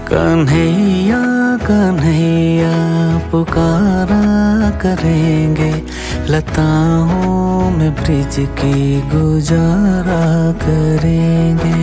कन्हैया कन्हैया पुकारा करेंगे, लताओं में ब्रिज की गुजारा करेंगे।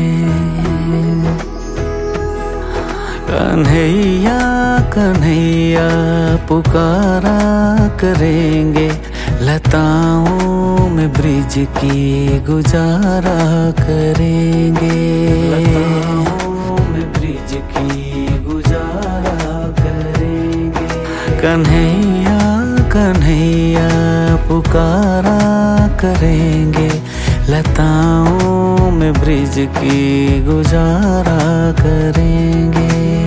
कन्हैया कन्हैया पुकारा करेंगे, लताओं में ब्रिज की गुजारा करेंगे। लताओं में ब्रिज की गुजारा करेंगे। कन्हैया कन्हैया पुकारा करेंगे, लताओं में ब्रिज की गुजारा करेंगे।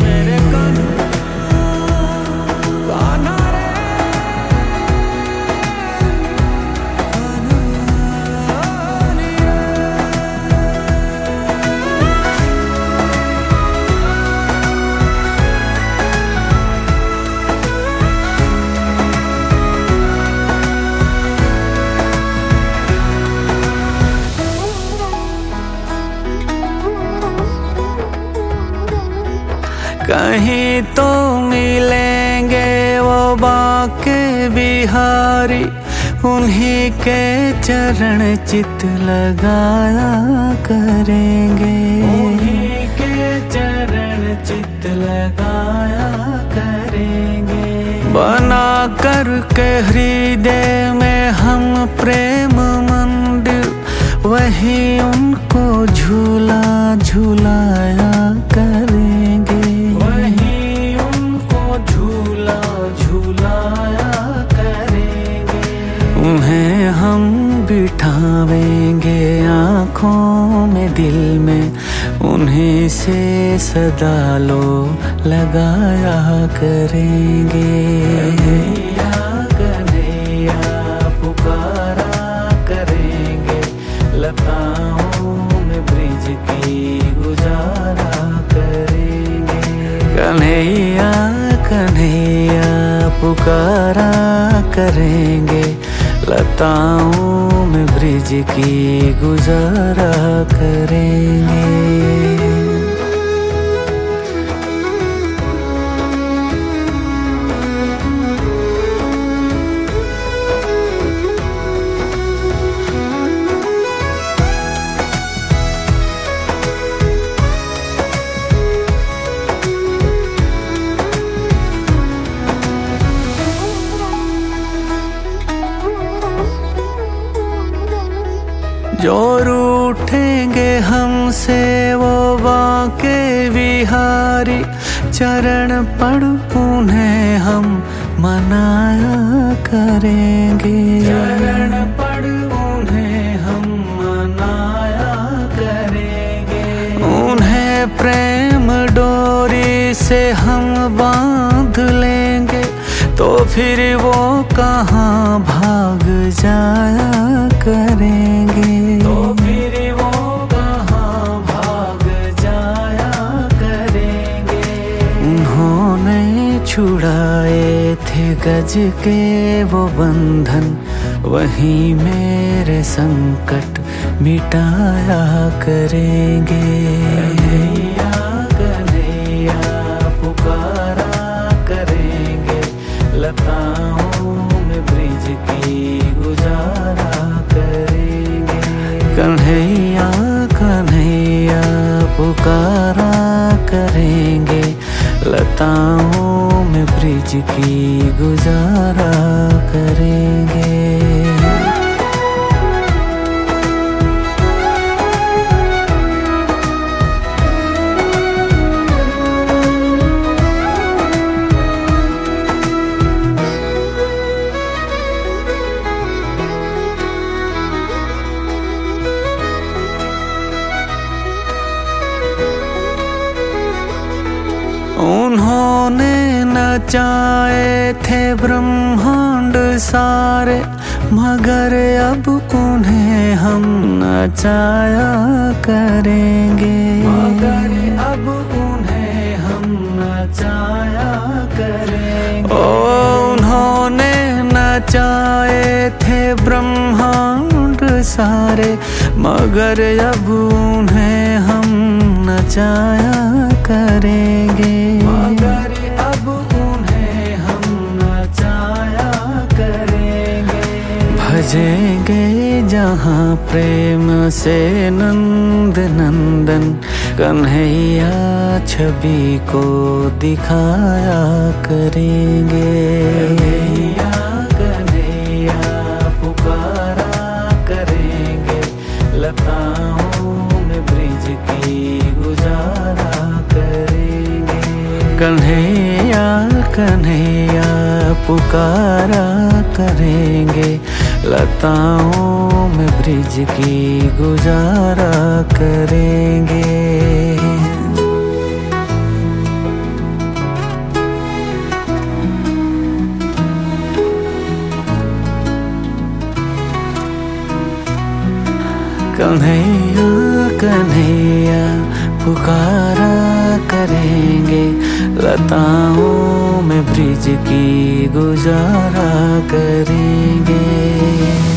कहीं तो मिलेंगे वो बाके बिहारी, उन्हीं के चरण चित लगाया करेंगे। उन्हीं के चरण चित लगाया करेंगे। बना कर के हृदय में हम प्रेम मंदिर, वही उनको झूला झूलाया करेंगे। वही उनको झूला झूलाया करेंगे। उन्हें हम बिठावेंगे आँखों में दिल में, उन्हीं से सदा लो लगाया करेंगे। कन्हैया कन्हैया पुकारा करेंगे, लताओं में ब्रिज की गुजारा करेंगे। कन्हैया कन्हैया पुकारा करेंगे, लताओं में ब्रिज की गुजारा करेंगे। जो रूठेंगे हमसे वो बाके बिहारी, चरण पड़ उन्हें हम मनाया करेंगे। चरण पड़ उन्हें हम मनाया करेंगे। उन्हें प्रेम डोरी से हम बांध लेंगे, तो फिर वो कहाँ भाग जाया करेंगे। तो फिर वो कहाँ भाग जाया करेंगे। उन्होंने छुड़ाए थे गज के वो बंधन, वहीं मेरे संकट मिटाया करेंगे। कन्हैया कन्हैया पुकारा करेंगे, लताओं में ब्रिज की गुजारा करेंगे। कन्हैया कन्हैया पुकारा करेंगे, लताओं में ब्रिज की गुजारा करेंगे। उन्होंने नचाए थे ब्रह्मांड सारे, मगर अब उन्हें हम नचाया करेंगे। मगर अब उन्हें हम नचाया करेंगे। ओ उन्होंने नचाए थे ब्रह्मांड सारे, मगर अब उन्हें हम नचाया करेंगे। भेजेंगे जहाँ प्रेम से नंद नंदन, कन्हैया छवि को दिखाया करेंगे। कन्हैया कन्हैया पुकारा करेंगे, लताओं में ब्रिज की गुजारा करेंगे। कन्हैया कन्हैया पुकारा करेंगे, लताओं में ब्रिज की गुजारा करेंगे। कन्हैया कन्हैया पुकारा करेंगे, लताओं में ब्रिज की गुजारा करेंगे।